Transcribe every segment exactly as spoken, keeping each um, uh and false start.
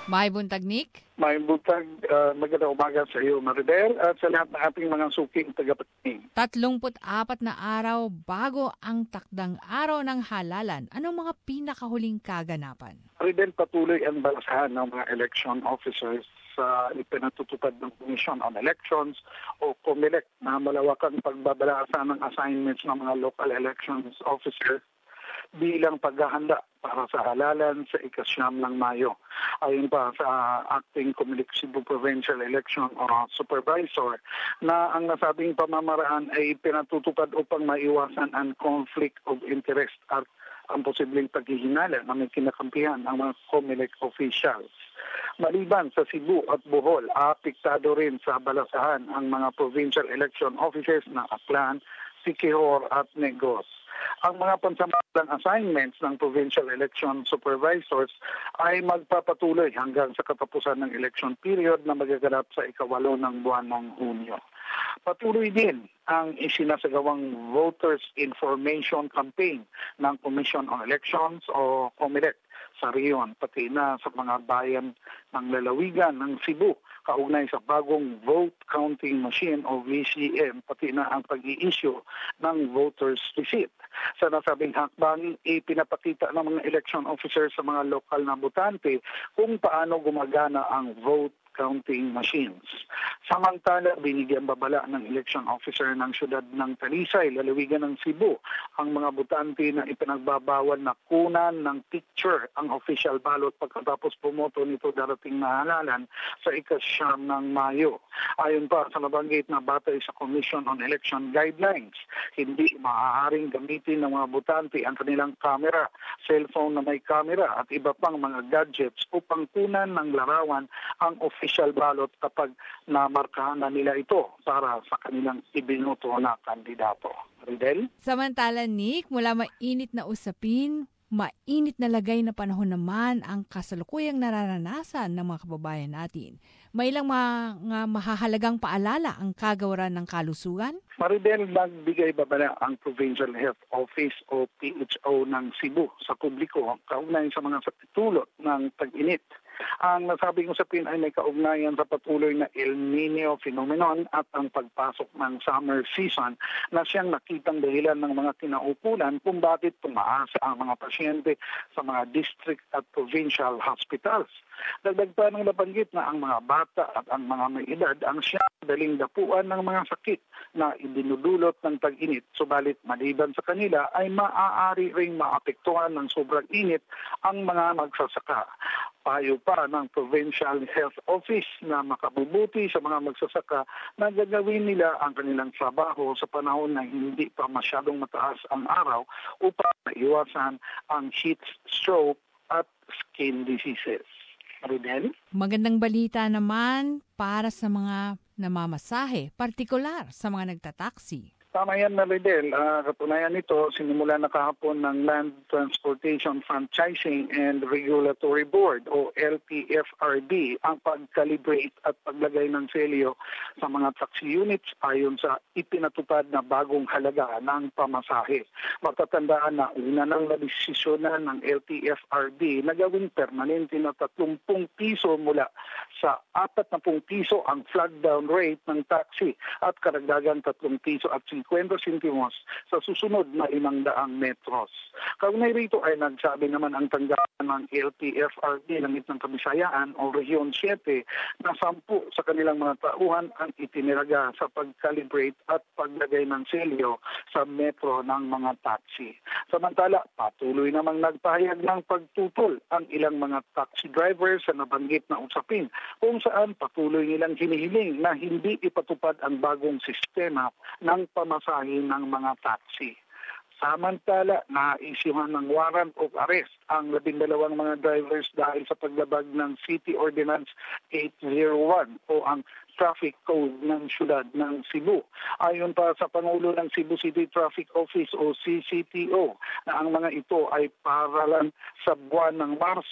May buntag, Nick? May butag, uh, magandang umaga sa iyo, Maribel, at sa lahat ng ating mga suking tagapating. Tatlongput apat na araw bago ang takdang araw ng halalan. Anong mga pinakahuling kaganapan? Maribel, patuloy ang balasahan ng mga election officers sa ipinatutupad ng Commission on Elections o COMELEC na malawakang pagbabalasa ng assignments ng mga local elections officers bilang paghahanda para sa halalan sa ikasyam ng Mayo. Ayon pa sa Acting Comelec Cebu Provincial Election uh, Supervisor na ang nasabing pamamaraan ay pinatutupad upang maiwasan ang conflict of interest at ang posibleng paghihinala na may kinakampihan ng mga COMELEC officials. Maliban sa Cebu at Bohol, apektado rin sa balasahan ang mga provincial election officers na Aklan, Siquijor at Negros. Ang mga pansamantalang assignments ng provincial election supervisors ay magpapatuloy hanggang sa katapusan ng election period na magaganap sa ikawalo ng buwan ng Hunyo. Patuloy din ang isinasagawang Voters Information Campaign ng Commission on Elections o COMELEC sa riyon, pati na sa mga bayan ng lalawigan ng Cebu, kaugnay sa bagong vote counting machine o V C M, pati na ang pag-i-issue ng voter's receipt. Sa nasabing hakbang, ipinapakita ng mga election officers sa mga lokal na botante kung paano gumagana ang vote counting machines. Samantala, binigyan babala ng election officer ng siyudad ng Talisay, lalawigan ng Cebu, ang mga botante na ipinagbabawal na kunan ng picture ang official ballot pagkatapos pumoto nito darating na halalan sa ikasyam ng Mayo. Ayon pa sa nabanggit na batay sa Commission on Election Guidelines, hindi maaaring gamitin ng mga botante ang kanilang camera, cellphone na may camera at iba pang mga gadgets upang kunan ng larawan ang official ballot kapag namarkahan na nila ito para sa kanilang ibinoto na kandidato. Ridel? Samantala, Nick, mula mainit na usapin, mainit na lagay na panahon naman ang kasalukuyang nararanasan ng mga kababayan natin. May ilang mga mahahalagang paalala ang kagawaran ng kalusugan? Maribel, nagbigay babala ang Provincial Health Office o P H O ng Cebu sa publiko kaugnay sa mga sapitulot ng tag-init. Ang nasabing usapin ay may kaugnayan sa patuloy na El Nino phenomenon at ang pagpasok ng summer season na siyang nakitang dahilan ng mga kinaukulan kung bakit tumaas ang mga pasyente sa mga district at provincial hospitals. Dagdag pa ng nabanggit na ang mga bata at ang mga may edad ang siyang daling dapuan ng mga sakit na idinudulot ng tag-init. Subalit maliban sa kanila ay maaari ring maapektuhan ng sobrang init ang mga magsasaka. Payo pa ng Provincial Health Office na makabubuti sa mga magsasaka na gagawin nila ang kanilang trabaho sa panahon na hindi pa masyadong mataas ang araw upang maiwasan ang heat stroke at skin diseases. Maribel? Magandang balita naman para sa mga namamasahe, partikular sa mga nagtataksi. Tama yan, Maribel. Uh, katunayan nito, sinimula na kahapon ng Land Transportation Franchising and Regulatory Board o L T F R B ang pag-calibrate at paglagay ng selyo sa mga taxi units ayon sa ipinatupad na bagong halaga ng pamasahe. Matatandaan na una nang nadesisyonan ng L T F R B na gawing permanente na tatlumpung piso mula sa apat na pung piso ang flag down rate ng taxi at karagdagang tatlong piso at fifty centimos sa susunod na limang daang metros. Kaugnay rito ay nagsabi naman ang tanggapan ng L T F R B ng Gitnang Kabisayaan o Region seven na sampu sa kanilang mga tauhan ang itiniraga sa pag-calibrate at paglagay ng selyo sa metro ng mga taxi. Samantala, patuloy namang nagpahayag ng pagtutol ang ilang mga taxi drivers sa nabanggit na usapin kung saan patuloy nilang hinihiling na hindi ipatupad ang bagong sistema ng pamasahe ng mga taxi. Samantala, naisyuhan ng warrant of arrest ang labindalawang mga drivers dahil sa paglabag ng City Ordinance eight oh one o ang Traffic Code ng siyudad ng Cebu. Ayon pa sa Pangulo ng Cebu City Traffic Office o C C T O na ang mga ito ay paralan sa buwan ng Marso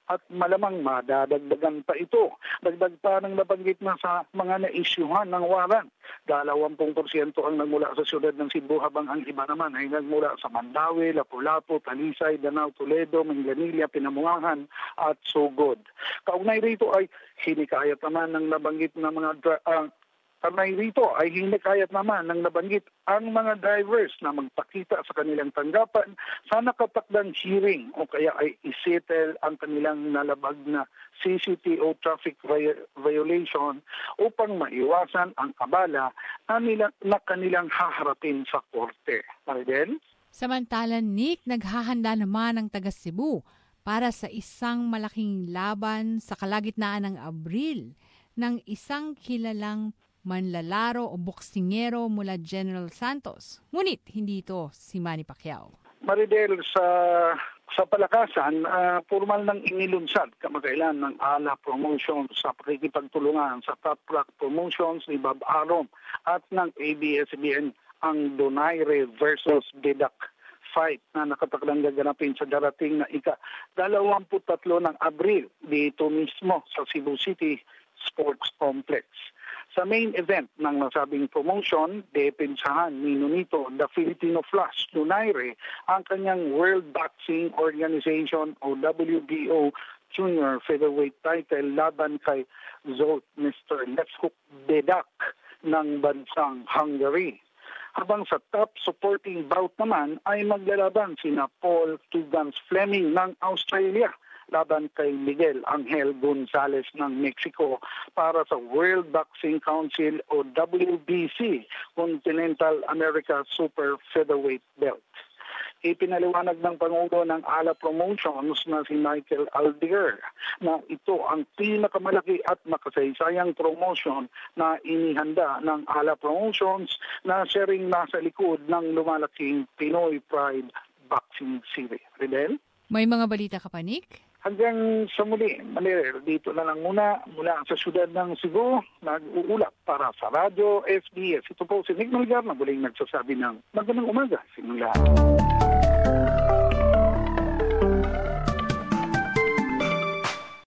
at malamang madadagdagan pa ito. Dagdag pa ng nabanggit na sa mga naisyuhan ng warrant. Dalawampung porsyento ang nagmula sa siyudad ng Cebu habang ang iba naman ay nagmula sa Mandaue, Lapu-Lapu, Talisay, Danao, Toledo, Manganilla, Pinamuangan at Sugod. Kaugnay rito ay hinikayat naman ng nabanggit na mga dra- uh, Kamay rito ay hinikayat naman ng nabanggit ang mga drivers na magpakita sa kanilang tanggapan sa nakatakdang hearing o kaya ay isettle ang kanilang nalabag na C C T O traffic violation upang maiwasan ang abala na, nila, na kanilang haharapin sa korte. Maridel? Samantala, Nick, naghahanda naman ang taga Cebu para sa isang malaking laban sa kalagitnaan ng Abril ng isang kilalang manlalaro o boksingero mula General Santos. Ngunit hindi ito si Manny Pacquiao. Maridel, sa sa palakasan, uh, formal nang inilunsad kamakailan ng ALA Promotions sa pakikipagtulungan sa Top Rock Promotions ni Bob Arum at ng A B S C B N ang Donaire versus Dedak fight na nakatakdang gaganapin sa darating na ika-dalawampu't tatlo ng Abril dito mismo sa Cebu City Sports Complex. Sa main event ng nasabing promotion, depensahan ni Nonito the Filipino Flash Donaire ang kanyang World Boxing Organization o W B O Junior Featherweight title laban kay Zsolt mister Let's Hook Dedak ng bansang Hungary. Habang sa top supporting bout naman ay maglalaban sina Paul Two Guns Fleming ng Australia laban kay Miguel Angel Gonzalez ng Mexico para sa World Boxing Council o W B C Continental America Super Featherweight Belt. Ipinaliwanag ng Pangulo ng ALA Promotions na si Michael Aldiger na ito ang pinakamalaki at makasaysayang promotion na inihanda ng ALA Promotions na siya ring nasa likod ng lumalaking Pinoy Pride Boxing Series. Ridel? May mga balita ka pa, Nick? Hanggang sa muli, Manila, dito na lang muna mula sa siyudad ng Cebu, nag-uulap para sa Radyo S B S. Ito po si Nick Malgar na muling nagsasabi ng magandang umaga sa inyong lahat.